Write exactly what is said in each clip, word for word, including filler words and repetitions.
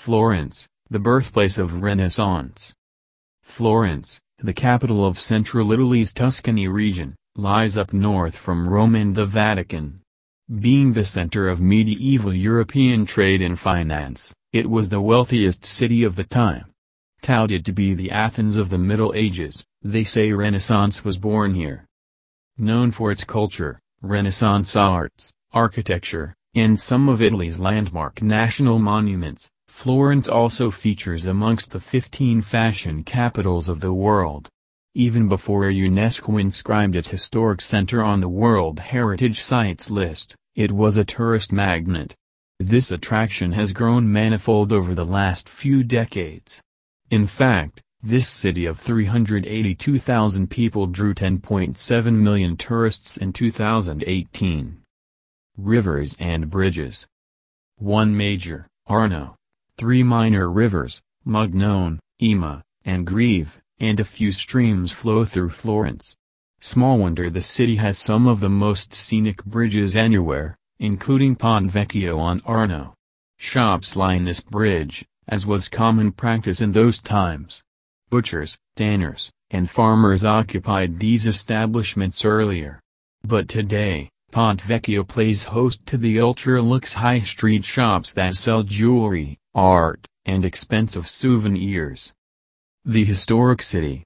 Florence, the birthplace of Renaissance. Florence, the capital of central Italy's Tuscany region, lies up north from Rome and the Vatican. Being the center of medieval European trade and finance, it was the wealthiest city of the time. Touted to be the Athens of the Middle Ages, they say Renaissance was born here. Known for its culture, Renaissance arts, architecture, and some of Italy's landmark national monuments, Florence also features amongst the fifteen fashion capitals of the world. Even before UNESCO inscribed its historic center on the World Heritage Sites list, it was a tourist magnet. This attraction has grown manifold over the last few decades. In fact, this city of three hundred eighty-two thousand people drew ten point seven million tourists in two thousand eighteen. Rivers and bridges. One major, Arno. Three minor rivers, Mugnone, Ema, and Greve, and a few streams flow through Florence. Small wonder the city has some of the most scenic bridges anywhere, including Ponte Vecchio on Arno. Shops line this bridge, as was common practice in those times. Butchers, tanners, and farmers occupied these establishments earlier. But today, Ponte Vecchio plays host to the ultra-luxe high street shops that sell jewelry, art, and expensive souvenirs. The historic city.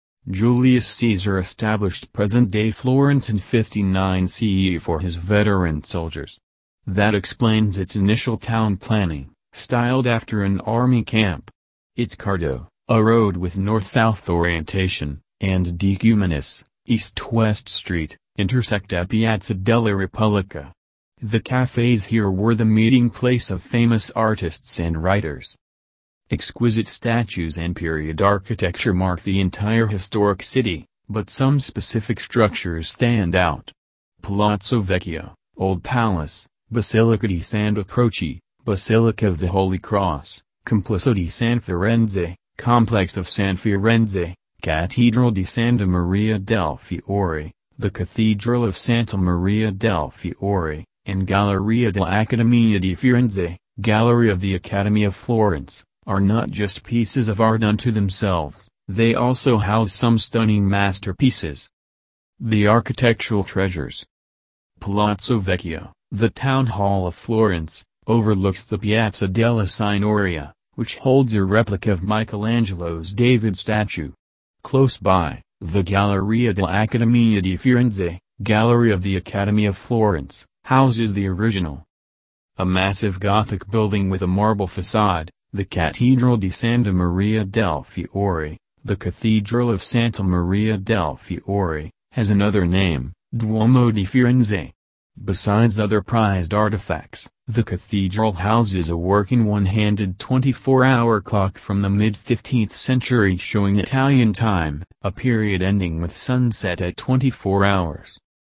Julius Caesar established present-day Florence in fifty-nine C E for his veteran soldiers. That explains its initial town planning, styled after an army camp. Its Cardo, a road with north-south orientation, and Decumanus, east-west street, intersect at Piazza della Repubblica. The cafes here were the meeting place of famous artists and writers. Exquisite statues and period architecture mark the entire historic city, but some specific structures stand out. Palazzo Vecchio, Old Palace, Basilica di Santa Croce, Basilica of the Holy Cross, Complesso di San Firenze, Complex of San Firenze, Cathedral di Santa Maria del Fiore, the Cathedral of Santa Maria del Fiore, and Galleria dell'Accademia di Firenze, Gallery of the Academy of Florence, are not just pieces of art unto themselves, they also house some stunning masterpieces. The architectural treasures. Palazzo Vecchio, the town hall of Florence, overlooks the Piazza della Signoria, which holds a replica of Michelangelo's David statue. Close by, the Galleria dell'Accademia di Firenze, Gallery of the Academy of Florence, houses the original. A massive Gothic building with a marble facade, the Cathedral di Santa Maria del Fiore, the Cathedral of Santa Maria del Fiore, has another name, Duomo di Firenze. Besides other prized artifacts, the cathedral houses a working one-handed twenty-four hour clock from the mid-fifteenth century showing Italian time, a period ending with sunset at twenty-four hours.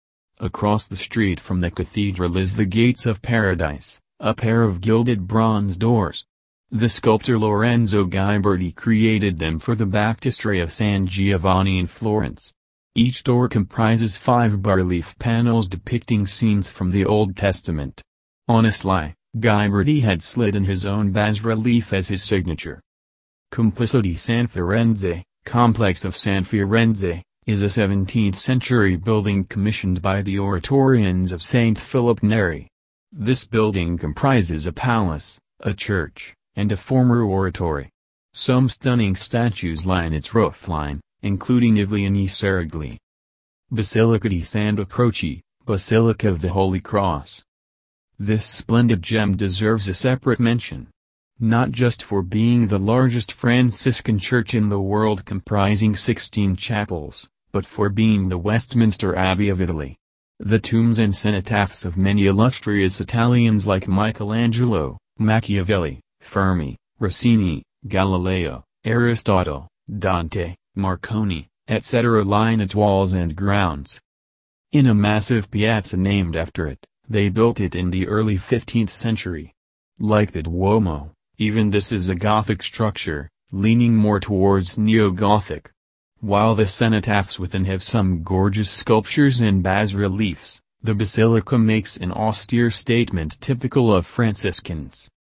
Across the street from the cathedral is the Gates of Paradise, a pair of gilded bronze doors. The sculptor Lorenzo Ghiberti created them for the baptistry of San Giovanni in Florence. Each door comprises five bas-relief panels depicting scenes from the Old Testament. On a sly, Ghiberti had slid in his own bas-relief as his signature. Complesso di San Firenze, Complex of San Firenze, is a seventeenth century building commissioned by the Oratorians of Saint Philip Neri. This building comprises a palace, a church, and a former oratory. Some stunning statues line its roofline, including Ivliani Seragli. Basilica di Santa Croce, Basilica of the Holy Cross. This splendid gem deserves a separate mention. Not just for being the largest Franciscan church in the world comprising sixteen chapels, but for being the Westminster Abbey of Italy. The tombs and cenotaphs of many illustrious Italians like Michelangelo, Machiavelli, Fermi, Rossini, Galileo, Aristotle, Dante, Marconi, et cetera line its walls and grounds. In a massive piazza named after it, they built it in the early fifteenth century. Like the Duomo, even this is a Gothic structure, leaning more towards Neo-Gothic. While the cenotaphs within have some gorgeous sculptures and bas-reliefs, the basilica makes an austere statement typical of Franciscans.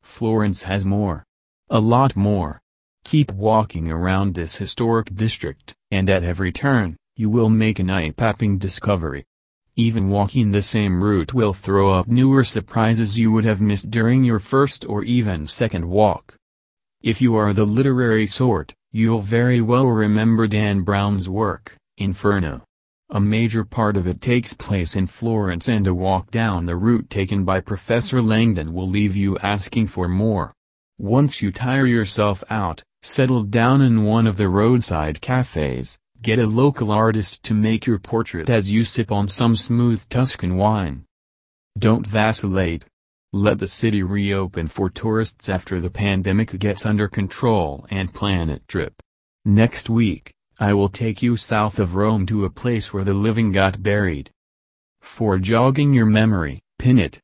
Florence has more. A lot more. Keep walking around this historic district, and at every turn, you will make an eye-popping discovery. Even walking the same route will throw up newer surprises you would have missed during your first or even second walk. If you are the literary sort, you'll very well remember Dan Brown's work, Inferno. A major part of it takes place in Florence, and a walk down the route taken by Professor Langdon will leave you asking for more. Once you tire yourself out, settle down in one of the roadside cafes, get a local artist to make your portrait as you sip on some smooth Tuscan wine. Don't vacillate. Let the city reopen for tourists after the pandemic gets under control and plan a trip. Next week, I will take you south of Rome to a place where the living got buried. For jogging your memory, pin it.